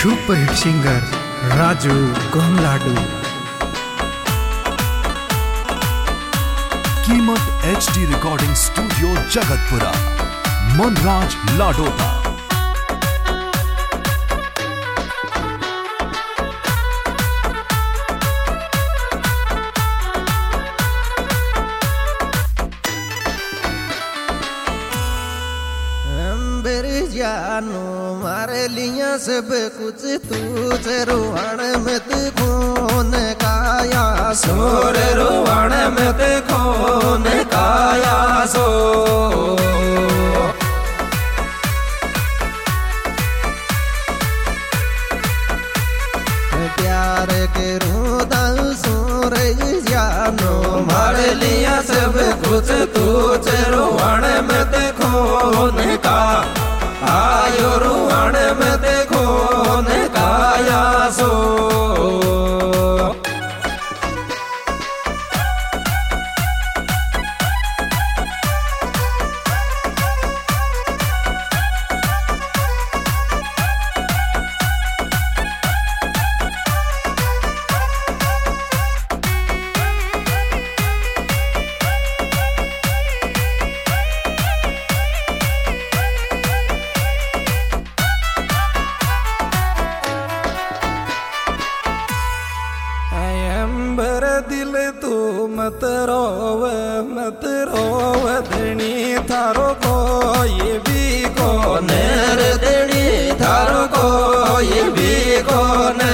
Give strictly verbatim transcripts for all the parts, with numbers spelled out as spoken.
Super hit singer Raju गोमलाडू। कीमत H D recording studio Jagatpura, Manraj Ladota. जानो मारे लिया सब कुछ तू रोहण मत खोन काया सोर रोहण मत खोन काया सो प्यार के रोदा सोर जानो मारे लिया सब कुछ तू रोहण मत खोन का आयो रोहण में देखो ने काया सो दिल तू मत रोव मत रोव धनी थारो को ये भी को नर धनी थारो को ये भी को न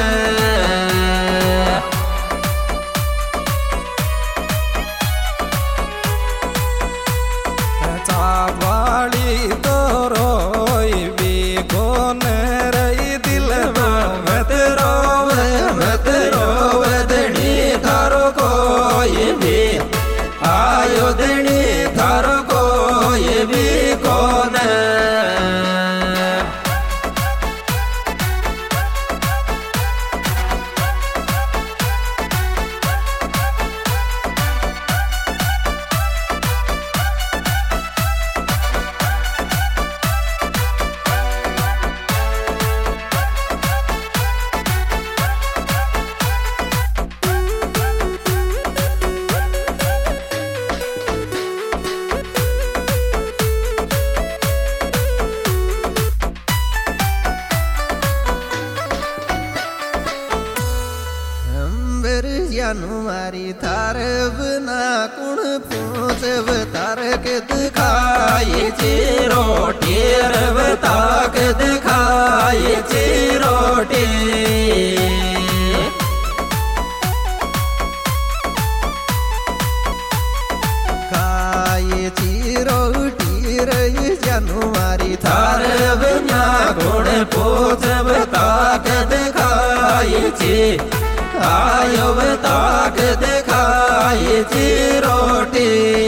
चावाली तो रोई भी को नर दिल मत रोव मत रोव धनी थारो को ये भी आयो धनी थारो को ये भी कौन मारी थार बना कुण पूछव तार के दिखाए चिरोटी रवता के दिखाए चिरोटी खाए चिरोटी रही जानू मारी थार बना कुण पूछव ताक दिखाए ची आयो ताक दिखाए चिरोटी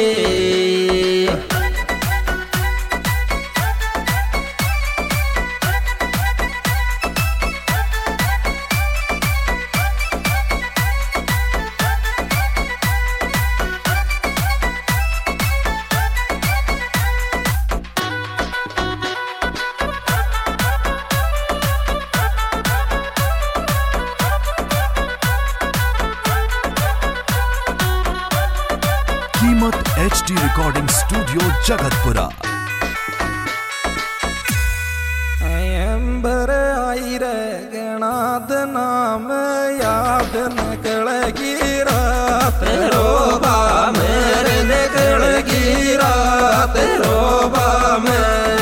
कीमत H D recording studio Jagatpura. अंबर आई रे गणाद नाम याद निकलगी रात रोबा मेरे निकलगी रात रोबा में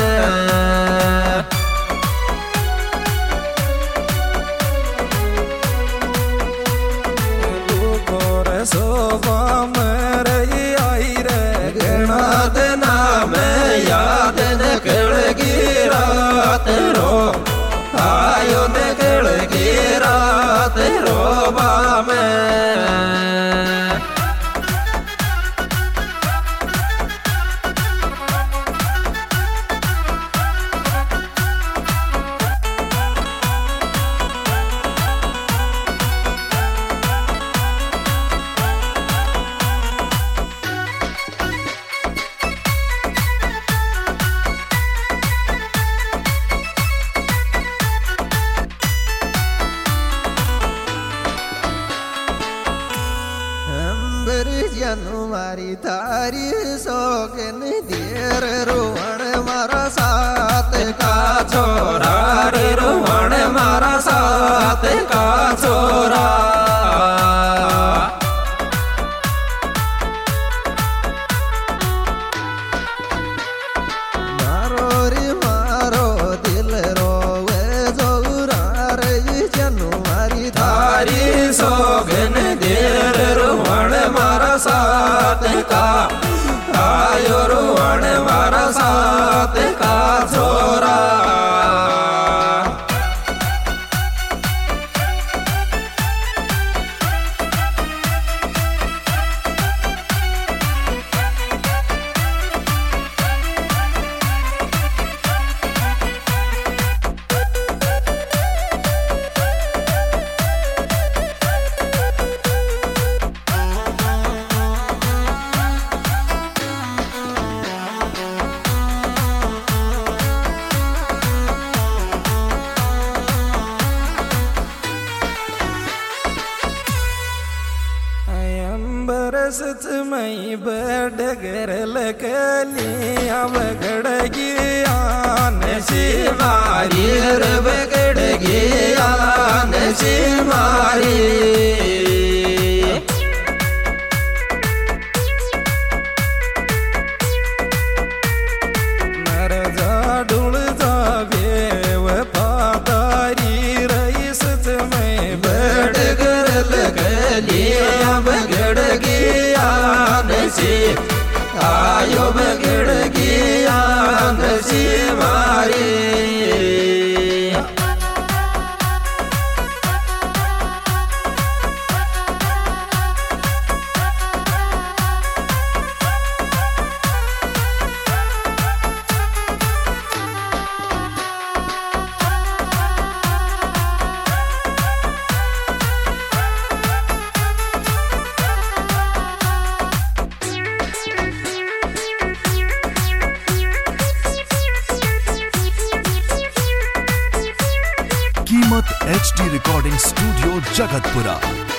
तू गोर सोबा मेरे गणाद नाम याद निकलगी रात रो आयो निकलगी रात थारी सोगन देर रोहण मारा साथ का छोरा रे रोहण मारा साथ का छोरा मारो रे मारो दिल रोवे जोरा रे जनुआरी थारी सोगन देर रोहण मारा साथ का आयो रोहण मारा साथ का छोरा बरसत मई बडगर लकलिया बगड़गी आन शिवारी रे बगड़गी आन शिवारी नर जा डुल जा बेव पादारी रईस मई बडगर लकलिया बगड़गी आयो बगड़ गया शिवारी H D recording studio Jagatpura.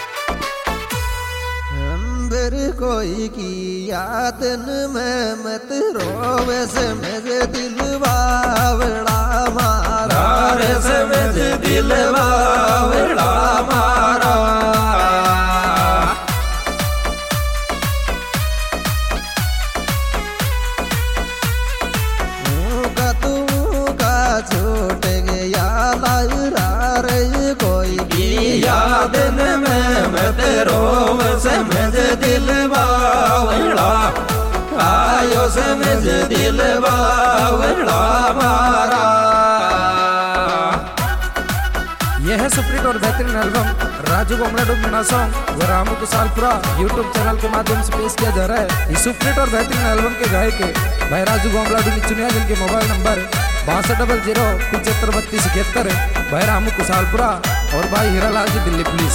अंबर कोई की याद में मत रोवे समझ दिल बावड़ा मारा रे समझ दिल बावड़ा मारा का तू का छूट गया कोई की याद में मत रोव समझ दिल बावड़ा आयो समझ दिल बावड़ा मारा। यह है सुप्रीट और बेहतरीन एल्बम राजू गोमला डूब मीना सॉन्ग वो रामू कुसालपुरा यूट्यूब चैनल के माध्यम से पेश किया जा रहा है। इस सुप्रीट और बेहतरीन एल्बम के गायक भाई राजू गोमला डूब चुनिया, जिनके मोबाइल नंबर बासठ डबल जीरो पचहत्तर बत्तीस इकहत्तर भाई रामू कुसालपुरा और भाई हीरालाल जी दिल्ली पुलिस।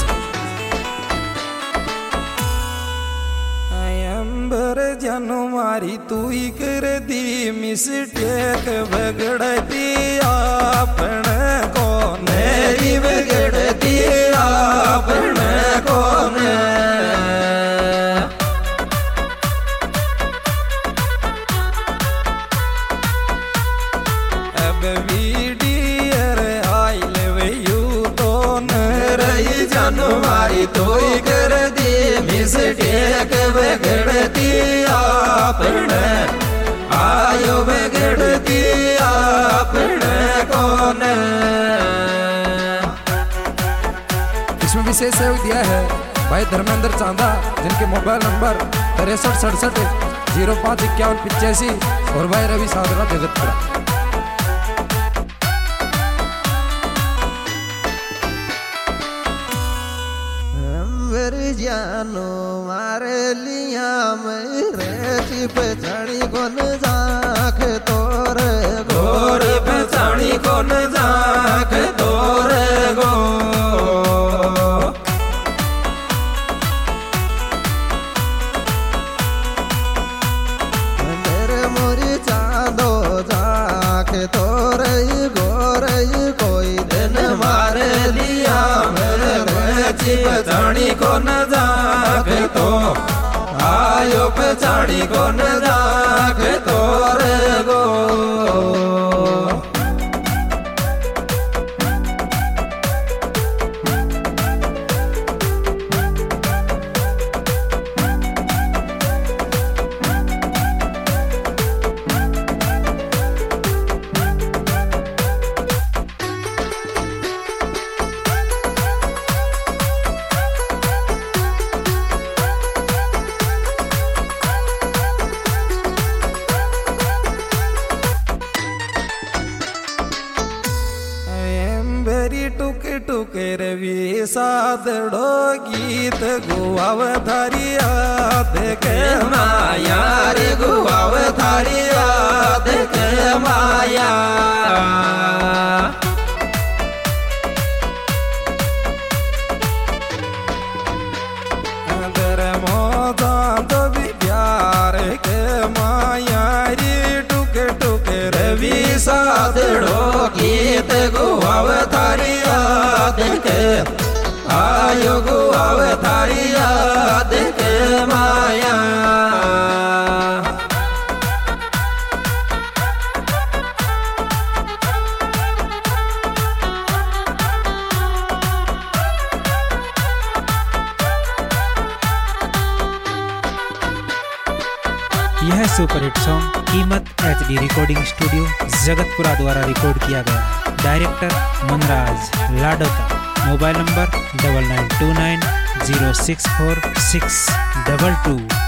अंबर जनु मारी तू ही कर दी मिस्टेक बगड़ती आपन कौन मेरी बगड़ती आपन कौन अब वीडियर आइल वयू तो न रही जनु मारी तू ही कर दी मिस्टेक बगड़ती आपन आयो बगड़ती आपन कौन। इसमें विशेष सहयोग दिया है भाई धर्मेंद्र चांदा, जिनके मोबाइल नंबर तिरसठ सड़सठ जीरो पाँच इक्यावन पिचासी और भाई रवि साधरा जगतपुरा। जानो मारे लिया मेरे चिप छड़ी कोन जाख तोर गोर पछाड़ी कोन जाख तोर गो मेरे मोरी चांदो जाख तोर गोर कोई दिन मारे लिया मेरे चिप छड़ी कोन जाख तो आ आयो पछाड़ी कोन जाग तोर गो टुके टुके रवि सादड़ो गीत गुआव धारिया देखे माया रे गुआव धारिया देखे माया अंदर मोदा तो भी प्यार के माया रे टुके टुके रवि सादड़ो गीत गुआव धारिया देखे आयो गुआव धारिया देखे माया यह सुपरहिट सॉन्ग कीमत H D recording studio Jagatpura द्वारा रिकॉर्ड किया गया। Director Manraj Ladota. Mobile number double nine two nine zero six four six double to.